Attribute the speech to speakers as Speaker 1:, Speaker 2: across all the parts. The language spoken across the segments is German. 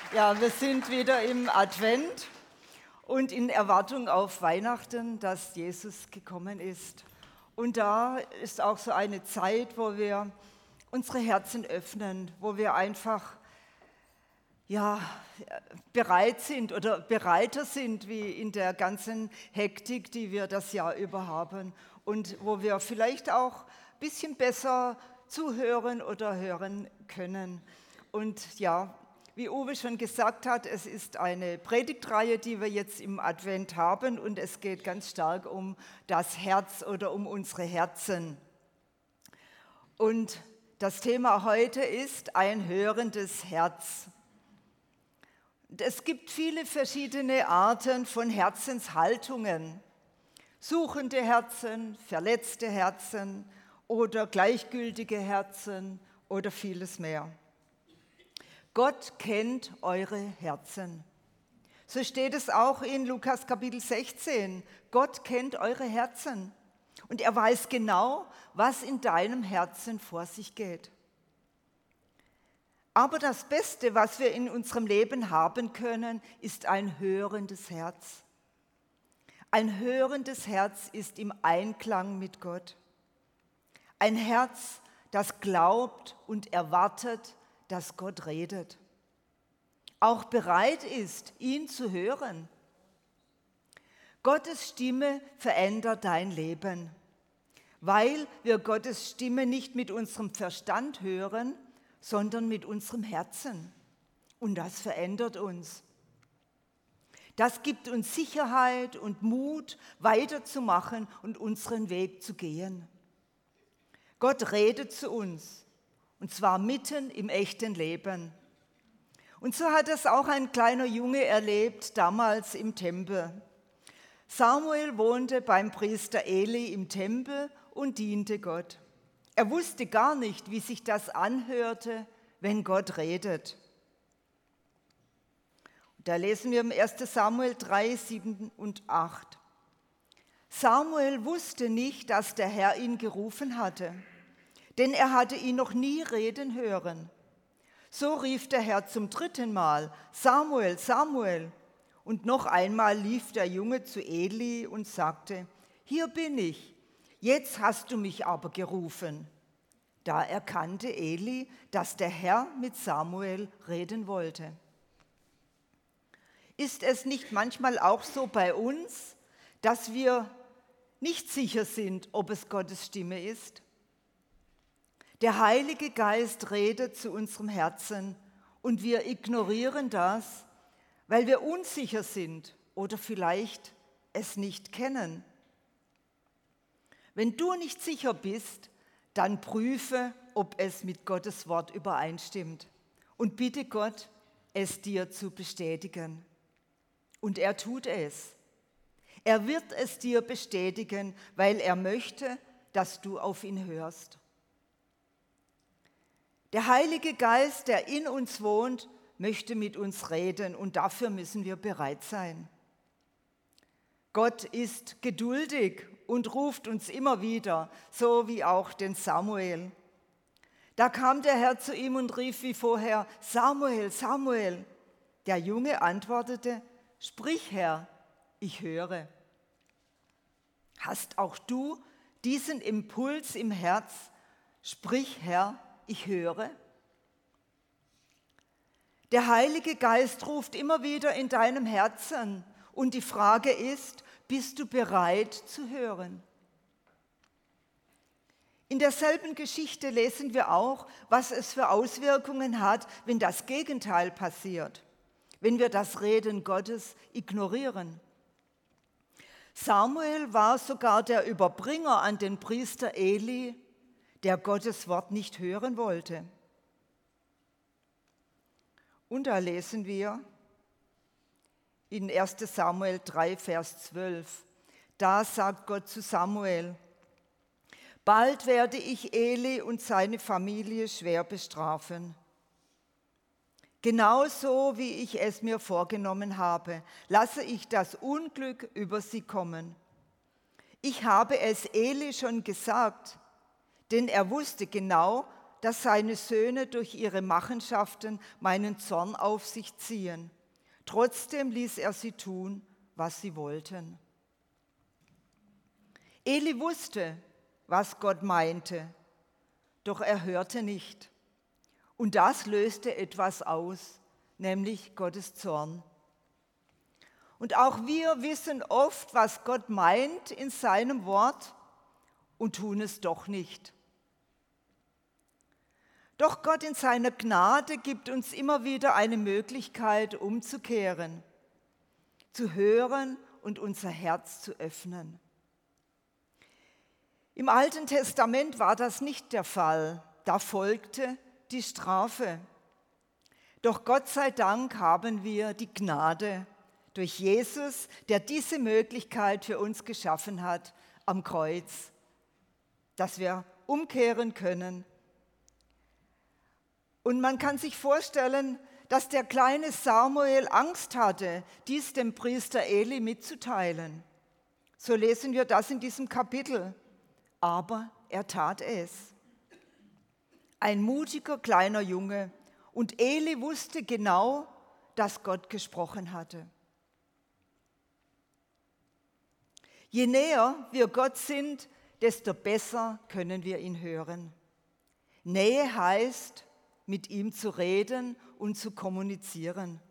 Speaker 1: Ja, wir sind wieder im Advent und in Erwartung auf Weihnachten, dass Jesus gekommen ist. Und da ist auch so eine Zeit, wo wir unsere Herzen öffnen, wo wir einfach bereit sind oder bereiter sind wie in der ganzen Hektik, die wir das Jahr über haben und wo wir vielleicht auch ein bisschen besser zuhören oder hören können. Und ja, wie Uwe schon gesagt hat, es ist eine Predigtreihe, die wir jetzt im Advent haben und es geht ganz stark um das Herz oder um unsere Herzen. Und das Thema heute ist ein hörendes Herz. Es gibt viele verschiedene Arten von Herzenshaltungen. Suchende Herzen, verletzte Herzen oder gleichgültige Herzen oder vieles mehr. Gott kennt eure Herzen. So steht es auch in Lukas Kapitel 16. Gott kennt eure Herzen und er weiß genau, was in deinem Herzen vor sich geht. Aber das Beste, was wir in unserem Leben haben können, ist ein hörendes Herz. Ein hörendes Herz ist im Einklang mit Gott. Ein Herz, das glaubt und erwartet, dass Gott redet. Auch bereit ist, ihn zu hören. Gottes Stimme verändert dein Leben, weil wir Gottes Stimme nicht mit unserem Verstand hören, sondern mit unserem Herzen. Und das verändert uns. Das gibt uns Sicherheit und Mut, weiterzumachen und unseren Weg zu gehen. Gott redet zu uns, und zwar mitten im echten Leben. Und so hat es auch ein kleiner Junge erlebt, damals im Tempel. Samuel wohnte beim Priester Eli im Tempel und diente Gott. Er wusste gar nicht, wie sich das anhörte, wenn Gott redet. Da lesen wir im 1. Samuel 3, 7 und 8. Samuel wusste nicht, dass der Herr ihn gerufen hatte, denn er hatte ihn noch nie reden hören. So rief der Herr zum 3. Mal, Samuel, Samuel. Und noch einmal lief der Junge zu Eli und sagte, hier bin ich. Jetzt hast du mich aber gerufen. Da erkannte Eli, dass der Herr mit Samuel reden wollte. Ist es nicht manchmal auch so bei uns, dass wir nicht sicher sind, ob es Gottes Stimme ist? Der Heilige Geist redet zu unserem Herzen und wir ignorieren das, weil wir unsicher sind oder vielleicht es nicht kennen. Wenn du nicht sicher bist, dann prüfe, ob es mit Gottes Wort übereinstimmt und bitte Gott, es dir zu bestätigen. Und er tut es. Er wird es dir bestätigen, weil er möchte, dass du auf ihn hörst. Der Heilige Geist, der in uns wohnt, möchte mit uns reden und dafür müssen wir bereit sein. Gott ist geduldig und ruft uns immer wieder, so wie auch den Samuel. Da kam der Herr zu ihm und rief wie vorher, Samuel, Samuel. Der Junge antwortete, sprich Herr, ich höre. Hast auch du diesen Impuls im Herz, sprich Herr, ich höre? Der Heilige Geist ruft immer wieder in deinem Herzen und die Frage ist, bist du bereit zu hören? In derselben Geschichte lesen wir auch, was es für Auswirkungen hat, wenn das Gegenteil passiert, wenn wir das Reden Gottes ignorieren. Samuel war sogar der Überbringer an den Priester Eli, der Gottes Wort nicht hören wollte. Und da lesen wir in 1. Samuel 3, Vers 12, da sagt Gott zu Samuel, bald werde ich Eli und seine Familie schwer bestrafen. Genauso wie ich es mir vorgenommen habe, lasse ich das Unglück über sie kommen. Ich habe es Eli schon gesagt, denn er wusste genau, dass seine Söhne durch ihre Machenschaften meinen Zorn auf sich ziehen. Trotzdem ließ er sie tun, was sie wollten. Eli wusste, was Gott meinte, doch er hörte nicht. Und das löste etwas aus, nämlich Gottes Zorn. Und auch wir wissen oft, was Gott meint in seinem Wort und tun es doch nicht. Doch Gott in seiner Gnade gibt uns immer wieder eine Möglichkeit, umzukehren, zu hören und unser Herz zu öffnen. Im Alten Testament war das nicht der Fall. Da folgte die Strafe. Doch Gott sei Dank haben wir die Gnade durch Jesus, der diese Möglichkeit für uns geschaffen hat am Kreuz, dass wir umkehren können. Und man kann sich vorstellen, dass der kleine Samuel Angst hatte, dies dem Priester Eli mitzuteilen. So lesen wir das in diesem Kapitel. Aber er tat es. Ein mutiger kleiner Junge. Und Eli wusste genau, dass Gott gesprochen hatte. Je näher wir Gott sind, desto besser können wir ihn hören. Nähe heißt, mit ihm zu reden und zu kommunizieren.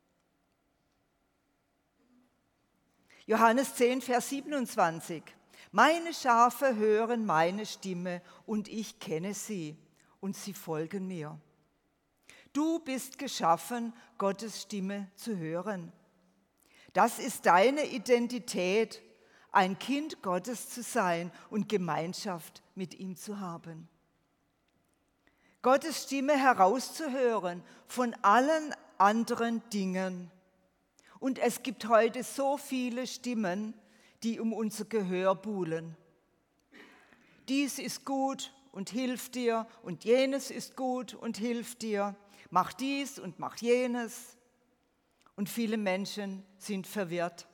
Speaker 1: Johannes 10, Vers 27. Meine Schafe hören meine Stimme und ich kenne sie und sie folgen mir. Du bist geschaffen, Gottes Stimme zu hören. Das ist deine Identität, ein Kind Gottes zu sein und Gemeinschaft mit ihm zu haben. Gottes Stimme herauszuhören von allen anderen Dingen. Und es gibt heute so viele Stimmen, die um unser Gehör buhlen. Dies ist gut und hilft dir und jenes ist gut und hilft dir. Mach dies und mach jenes. Und viele Menschen sind verwirrt.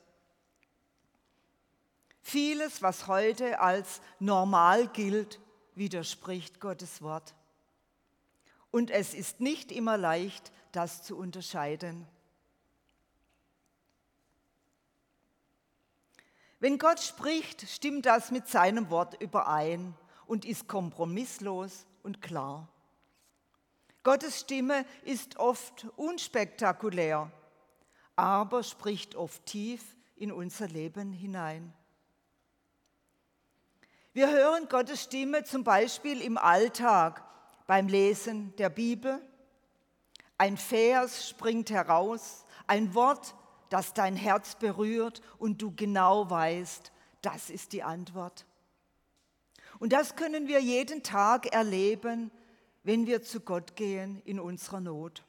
Speaker 1: Vieles, was heute als normal gilt, widerspricht Gottes Wort. Und es ist nicht immer leicht, das zu unterscheiden. Wenn Gott spricht, stimmt das mit seinem Wort überein und ist kompromisslos und klar. Gottes Stimme ist oft unspektakulär, aber spricht oft tief in unser Leben hinein. Wir hören Gottes Stimme zum Beispiel im Alltag, beim Lesen der Bibel. Ein Vers springt heraus, ein Wort, das dein Herz berührt und du genau weißt, das ist die Antwort. Und das können wir jeden Tag erleben, wenn wir zu Gott gehen in unserer Not.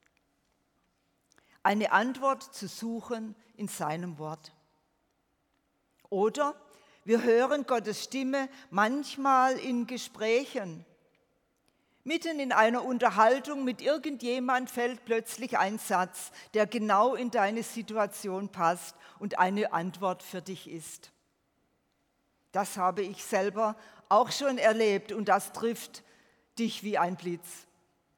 Speaker 1: Eine Antwort zu suchen in seinem Wort. Oder wir hören Gottes Stimme manchmal in Gesprächen. Mitten in einer Unterhaltung mit irgendjemand fällt plötzlich ein Satz, der genau in deine Situation passt und eine Antwort für dich ist. Das habe ich selber auch schon erlebt und das trifft dich wie ein Blitz.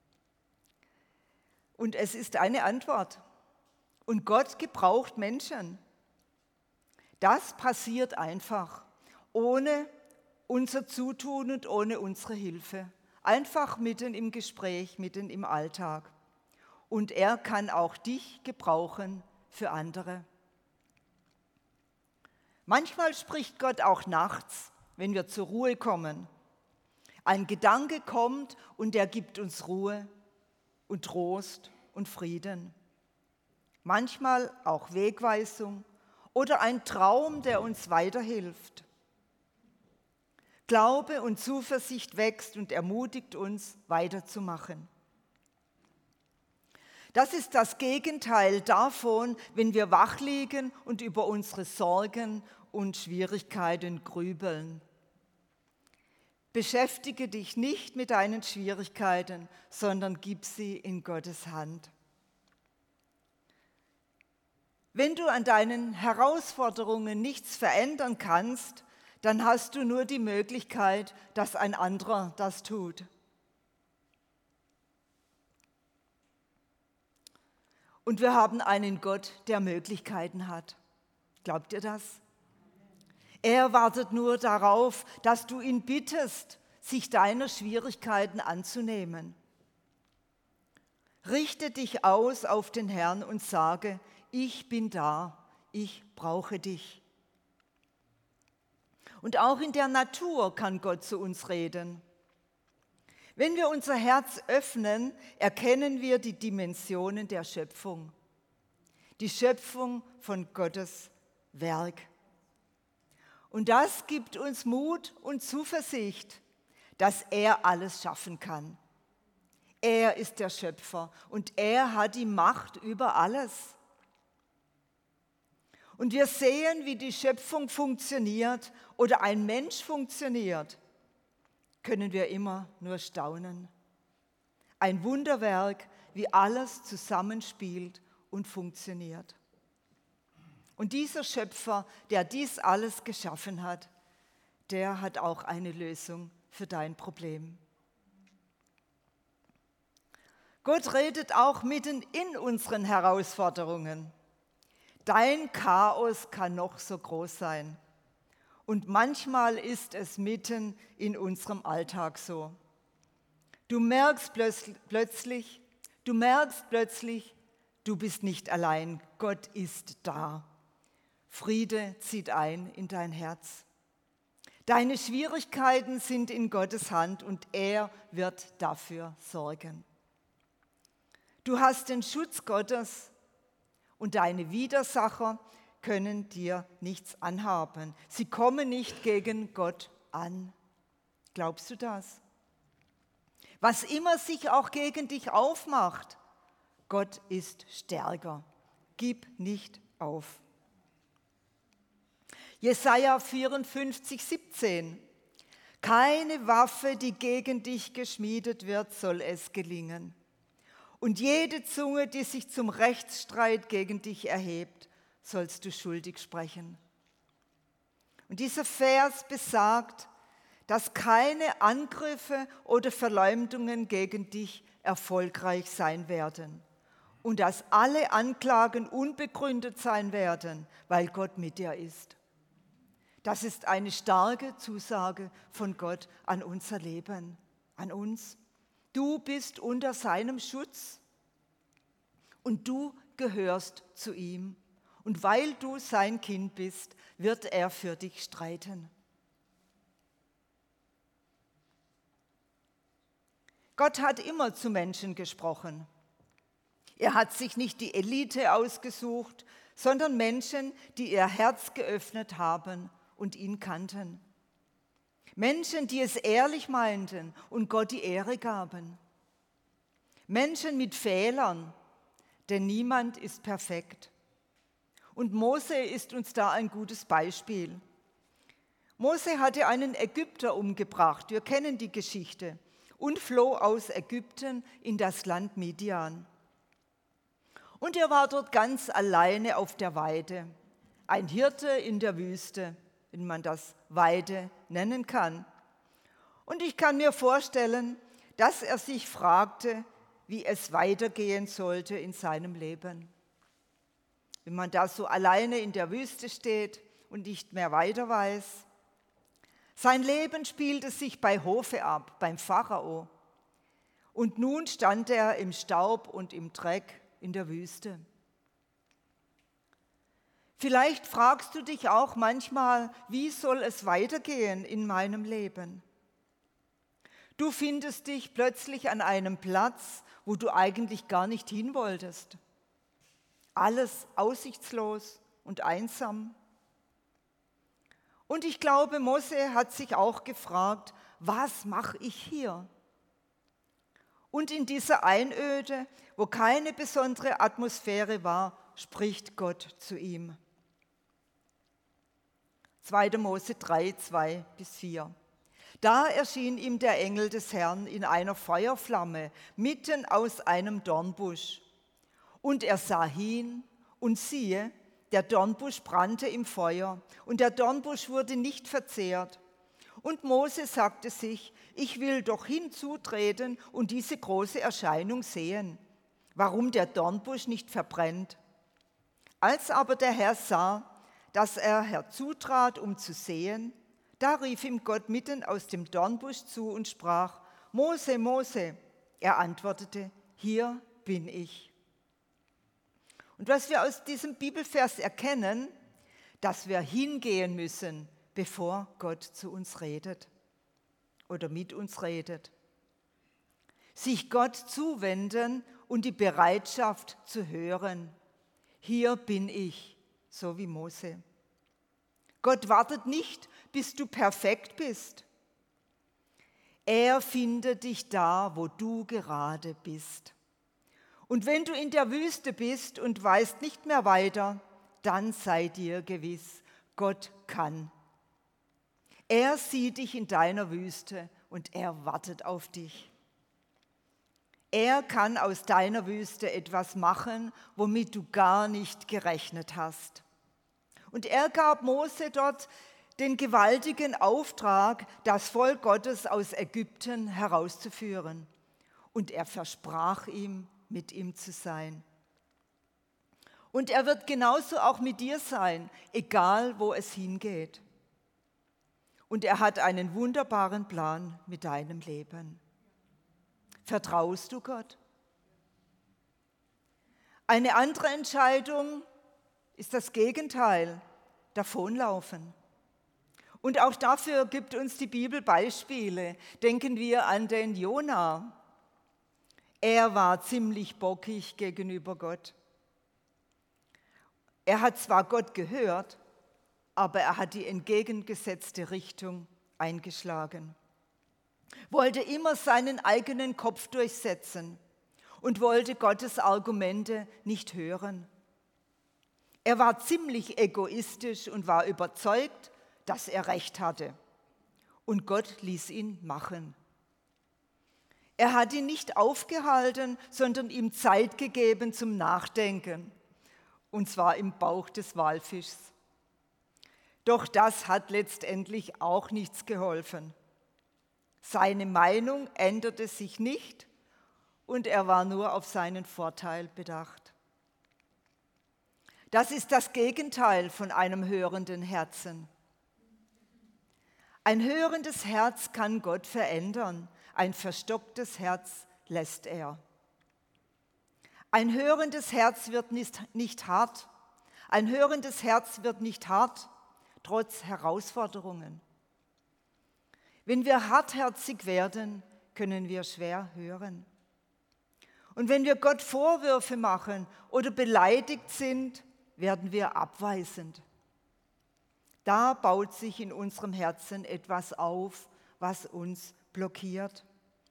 Speaker 1: Und es ist eine Antwort. Und Gott gebraucht Menschen. Das passiert einfach, ohne unser Zutun und ohne unsere Hilfe. Einfach mitten im Gespräch, mitten im Alltag. Und er kann auch dich gebrauchen für andere. Manchmal spricht Gott auch nachts, wenn wir zur Ruhe kommen. Ein Gedanke kommt und der gibt uns Ruhe und Trost und Frieden. Manchmal auch Wegweisung oder ein Traum, der uns weiterhilft. Glaube und Zuversicht wächst und ermutigt uns, weiterzumachen. Das ist das Gegenteil davon, wenn wir wach liegen und über unsere Sorgen und Schwierigkeiten grübeln. Beschäftige dich nicht mit deinen Schwierigkeiten, sondern gib sie in Gottes Hand. Wenn du an deinen Herausforderungen nichts verändern kannst, dann hast du nur die Möglichkeit, dass ein anderer das tut. Und wir haben einen Gott, der Möglichkeiten hat. Glaubt ihr das? Er wartet nur darauf, dass du ihn bittest, sich deiner Schwierigkeiten anzunehmen. Richte dich aus auf den Herrn und sage, ich bin da, ich brauche dich. Und auch in der Natur kann Gott zu uns reden. Wenn wir unser Herz öffnen, erkennen wir die Dimensionen der Schöpfung. Die Schöpfung von Gottes Werk. Und das gibt uns Mut und Zuversicht, dass er alles schaffen kann. Er ist der Schöpfer und er hat die Macht über alles. Und wir sehen, wie die Schöpfung funktioniert oder ein Mensch funktioniert, können wir immer nur staunen. Ein Wunderwerk, wie alles zusammenspielt und funktioniert. Und dieser Schöpfer, der dies alles geschaffen hat, der hat auch eine Lösung für dein Problem. Gott redet auch mitten in unseren Herausforderungen. Dein Chaos kann noch so groß sein. Und manchmal ist es mitten in unserem Alltag so. Du merkst plötzlich, du bist nicht allein, Gott ist da. Friede zieht ein in dein Herz. Deine Schwierigkeiten sind in Gottes Hand und er wird dafür sorgen. Du hast den Schutz Gottes und deine Widersacher können dir nichts anhaben. Sie kommen nicht gegen Gott an. Glaubst du das? Was immer sich auch gegen dich aufmacht, Gott ist stärker. Gib nicht auf. Jesaja 54, 17. Keine Waffe, die gegen dich geschmiedet wird, soll es gelingen. Und jede Zunge, die sich zum Rechtsstreit gegen dich erhebt, sollst du schuldig sprechen. Und dieser Vers besagt, dass keine Angriffe oder Verleumdungen gegen dich erfolgreich sein werden und dass alle Anklagen unbegründet sein werden, weil Gott mit dir ist. Das ist eine starke Zusage von Gott an unser Leben, an uns. Du bist unter seinem Schutz und du gehörst zu ihm. Und weil du sein Kind bist, wird er für dich streiten. Gott hat immer zu Menschen gesprochen. Er hat sich nicht die Elite ausgesucht, sondern Menschen, die ihr Herz geöffnet haben und ihn kannten. Menschen, die es ehrlich meinten und Gott die Ehre gaben. Menschen mit Fehlern, denn niemand ist perfekt. Und Mose ist uns da ein gutes Beispiel. Mose hatte einen Ägypter umgebracht, wir kennen die Geschichte, und floh aus Ägypten in das Land Midian. Und er war dort ganz alleine auf der Weide, ein Hirte in der Wüste, wenn man das Weide nennen kann. Und ich kann mir vorstellen, dass er sich fragte, wie es weitergehen sollte in seinem Leben. Wenn man da so alleine in der Wüste steht und nicht mehr weiter weiß. Sein Leben spielte sich bei Hofe ab, beim Pharao. Und nun stand er im Staub und im Dreck in der Wüste. Vielleicht fragst du dich auch manchmal, wie soll es weitergehen in meinem Leben? Du findest dich plötzlich an einem Platz, wo du eigentlich gar nicht hin wolltest. Alles aussichtslos und einsam. Und ich glaube, Mose hat sich auch gefragt, was mache ich hier? Und in dieser Einöde, wo keine besondere Atmosphäre war, spricht Gott zu ihm. 2. Mose 3, 2-4. Da erschien ihm der Engel des Herrn in einer Feuerflamme mitten aus einem Dornbusch. Und er sah hin und siehe, der Dornbusch brannte im Feuer und der Dornbusch wurde nicht verzehrt. Und Mose sagte sich, ich will doch hinzutreten und diese große Erscheinung sehen. warum der Dornbusch nicht verbrennt. Als aber der Herr sah, dass er herzutrat, um zu sehen, da rief ihm Gott mitten aus dem Dornbusch zu und sprach: Mose, Mose. Er antwortete: Hier bin ich. Und was wir aus diesem Bibelvers erkennen, dass wir hingehen müssen, bevor Gott zu uns redet oder mit uns redet. Sich Gott zuwenden und die Bereitschaft zu hören. Hier bin ich, so wie Mose. Gott wartet nicht, bis du perfekt bist. Er findet dich da, wo du gerade bist. Und wenn du in der Wüste bist und weißt nicht mehr weiter, dann sei dir gewiss, Gott kann. Er sieht dich in deiner Wüste und er wartet auf dich. Er kann aus deiner Wüste etwas machen, womit du gar nicht gerechnet hast. Und er gab Mose dort den gewaltigen Auftrag, das Volk Gottes aus Ägypten herauszuführen. Und er versprach ihm, mit ihm zu sein. Und er wird genauso auch mit dir sein, egal wo es hingeht. Und er hat einen wunderbaren Plan mit deinem Leben. Vertraust du Gott? Eine andere Entscheidung ist das Gegenteil, davonlaufen. Und auch dafür gibt uns die Bibel Beispiele. Denken wir an den Jona. Er war ziemlich bockig gegenüber Gott. Er hat zwar Gott gehört, aber er hat die entgegengesetzte Richtung eingeschlagen. Wollte immer seinen eigenen Kopf durchsetzen und wollte Gottes Argumente nicht hören. Er war ziemlich egoistisch und war überzeugt, dass er Recht hatte. Und Gott ließ ihn machen. Er hat ihn nicht aufgehalten, sondern ihm Zeit gegeben zum Nachdenken. Und zwar im Bauch des Walfischs. Doch das hat letztendlich auch nichts geholfen. Seine Meinung änderte sich nicht und er war nur auf seinen Vorteil bedacht. Das ist das Gegenteil von einem hörenden Herzen. Ein hörendes Herz kann Gott verändern, ein verstocktes Herz lässt er. Ein hörendes Herz wird nicht hart. Ein hörendes Herz wird nicht hart, trotz Herausforderungen. Wenn wir hartherzig werden, können wir schwer hören. Und wenn wir Gott Vorwürfe machen oder beleidigt sind, werden wir abweisend. Da baut sich in unserem Herzen etwas auf, was uns blockiert.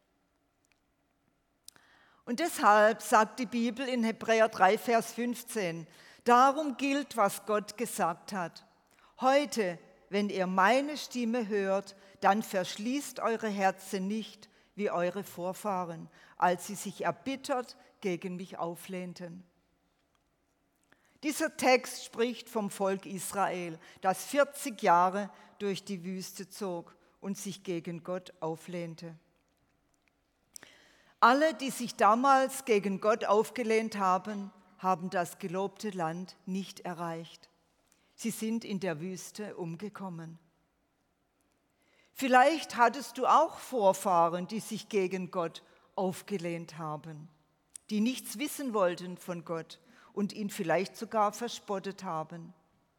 Speaker 1: Und deshalb sagt die Bibel in Hebräer 3, Vers 15, darum gilt, was Gott gesagt hat. Heute, wenn ihr meine Stimme hört, dann verschließt eure Herzen nicht wie eure Vorfahren, als sie sich erbittert gegen mich auflehnten. Dieser Text spricht vom Volk Israel, das 40 Jahre durch die Wüste zog und sich gegen Gott auflehnte. Alle, die sich damals gegen Gott aufgelehnt haben, haben das gelobte Land nicht erreicht. Sie sind in der Wüste umgekommen. Vielleicht hattest du auch Vorfahren, die sich gegen Gott aufgelehnt haben, die nichts wissen wollten von Gott und ihn vielleicht sogar verspottet haben.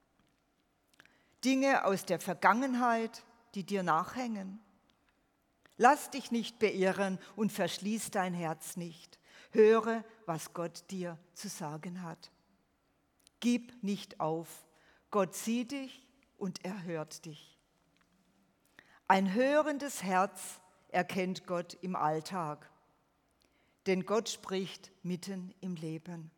Speaker 1: Dinge aus der Vergangenheit, die dir nachhängen. Lass dich nicht beirren und verschließ dein Herz nicht. Höre, was Gott dir zu sagen hat. Gib nicht auf. Gott sieht dich und er hört dich. Ein hörendes Herz erkennt Gott im Alltag, denn Gott spricht mitten im Leben.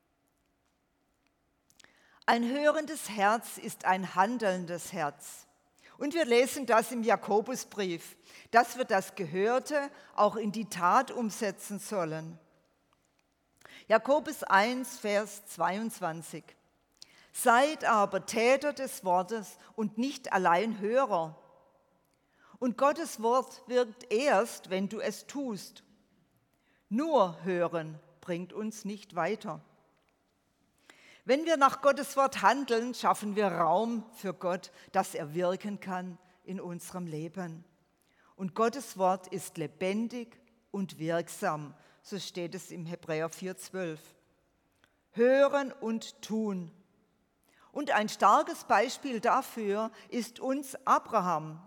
Speaker 1: Ein hörendes Herz ist ein handelndes Herz. Und wir lesen das im Jakobusbrief, dass wir das Gehörte auch in die Tat umsetzen sollen. Jakobus 1, Vers 22. Seid aber Täter des Wortes und nicht allein Hörer. Und Gottes Wort wirkt erst, wenn du es tust. Nur hören bringt uns nicht weiter. Wenn wir nach Gottes Wort handeln, schaffen wir Raum für Gott, dass er wirken kann in unserem Leben. Und Gottes Wort ist lebendig und wirksam, so steht es im Hebräer 4,12. Hören und tun. Und ein starkes Beispiel dafür ist uns Abraham.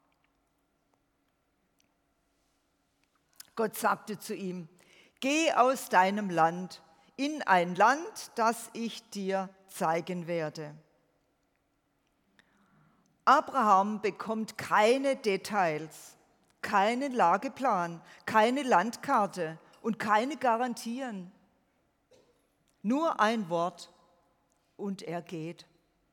Speaker 1: Gott sagte zu ihm: Geh aus deinem Land in ein Land, das ich dir zeigen werde. Abraham bekommt keine Details, keinen Lageplan, keine Landkarte und keine Garantien. Nur ein Wort und er geht.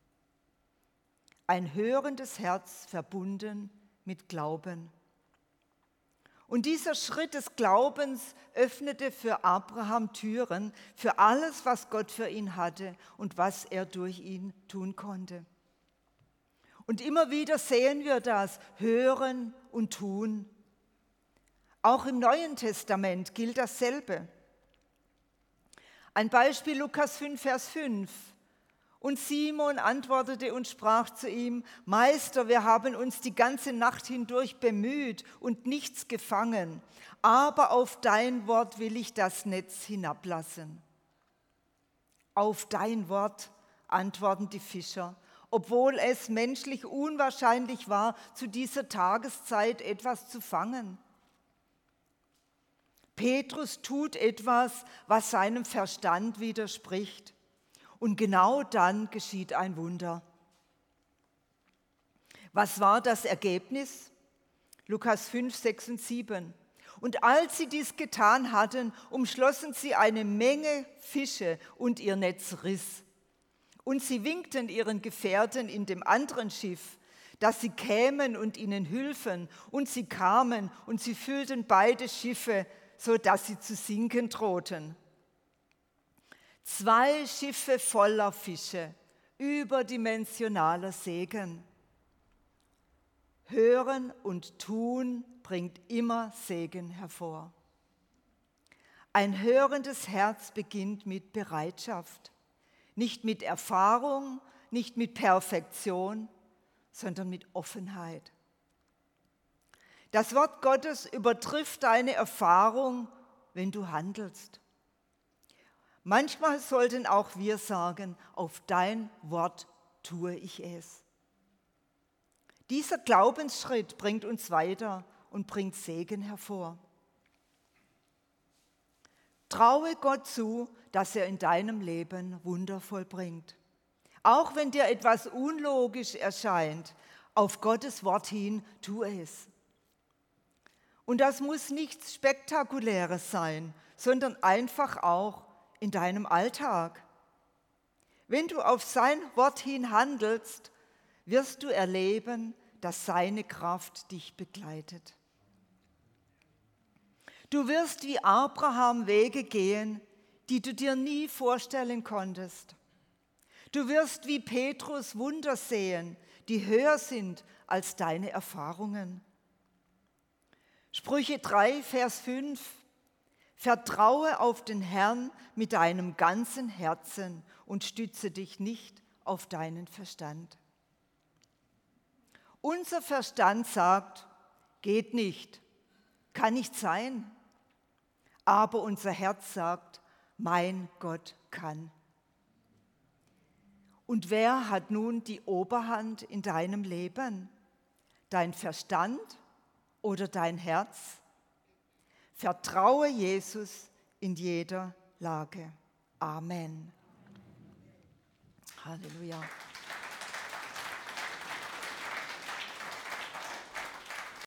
Speaker 1: Ein hörendes Herz verbunden mit Glauben. Und dieser Schritt des Glaubens öffnete für Abraham Türen für alles, was Gott für ihn hatte und was er durch ihn tun konnte. Und immer wieder sehen wir das, hören und tun. Auch im Neuen Testament gilt dasselbe. Ein Beispiel Lukas 5, Vers 5. Und Simon antwortete und sprach zu ihm: Meister, wir haben uns die ganze Nacht hindurch bemüht und nichts gefangen, aber auf dein Wort will ich das Netz hinablassen. Auf dein Wort, antworten die Fischer, obwohl es menschlich unwahrscheinlich war, zu dieser Tageszeit etwas zu fangen. Petrus tut etwas, was seinem Verstand widerspricht. Und genau dann geschieht ein Wunder. Was war das Ergebnis? Lukas 5, 6 und 7. Und als sie dies getan hatten, umschlossen sie eine Menge Fische und ihr Netz riss. Und sie winkten ihren Gefährten in dem anderen Schiff, dass sie kämen und ihnen hülfen. Und sie kamen und sie füllten beide Schiffe, so dass sie zu sinken drohten. 2 Schiffe voller Fische, überdimensionaler Segen. Hören und tun bringt immer Segen hervor. Ein hörendes Herz beginnt mit Bereitschaft, nicht mit Erfahrung, nicht mit Perfektion, sondern mit Offenheit. Das Wort Gottes übertrifft deine Erfahrung, wenn du handelst. Manchmal sollten auch wir sagen: Auf dein Wort tue ich es. Dieser Glaubensschritt bringt uns weiter und bringt Segen hervor. Traue Gott zu, dass er in deinem Leben Wunder vollbringt. Auch wenn dir etwas unlogisch erscheint, auf Gottes Wort hin, tue es. Und das muss nichts Spektakuläres sein, sondern einfach auch in deinem Alltag. Wenn du auf sein Wort hin handelst, wirst du erleben, dass seine Kraft dich begleitet. Du wirst wie Abraham Wege gehen, die du dir nie vorstellen konntest. Du wirst wie Petrus Wunder sehen, die höher sind als deine Erfahrungen. Sprüche 3, Vers 5: Vertraue auf den Herrn mit deinem ganzen Herzen und stütze dich nicht auf deinen Verstand. Unser Verstand sagt: Geht nicht, kann nicht sein. Aber unser Herz sagt: Mein Gott kann. Und wer hat nun die Oberhand in deinem Leben? Dein Verstand oder dein Herz? Vertraue Jesus in jeder Lage. Amen. Halleluja.